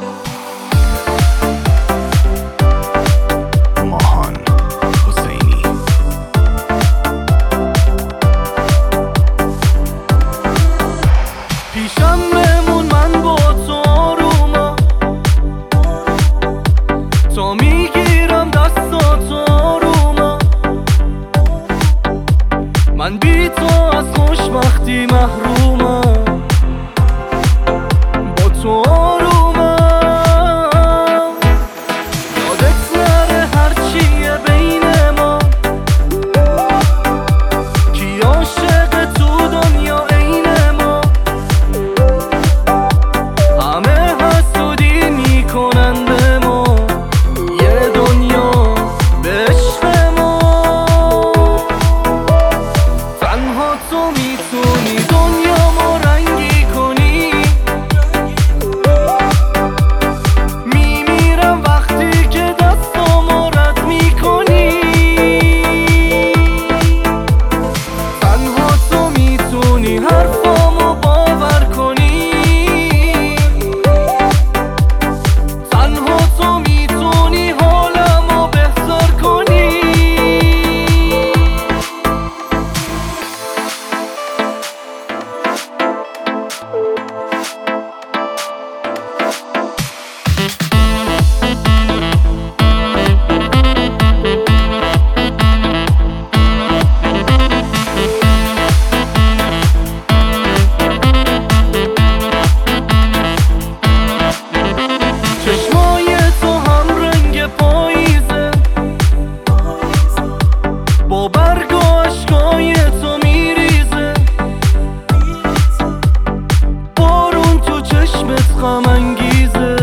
ماهان حسینی. پیشم بمون من با تو آروما، تا میگیرم دستاتو آروما. من بی تو از خوشبختی محرومم، با تو آرومم. یادت نره هرچیه بین ما، کی عاشق تو دنیا عین ما. همه حسودی میکنن به ما، یه دنیا به عشق ما. تنها تو میتونی دنیا ما رنگی کنی. میمیرم وقتی که دستامو رد میکنی. تنها تو میتونی حرفامو باور کنی. تنها تو میتونی حالمو بهتر کنی. چشمای تو هم رنگ پاییزه، با برگ و عشقای تو میریزه. بارون تو چشمت غم انگیزه،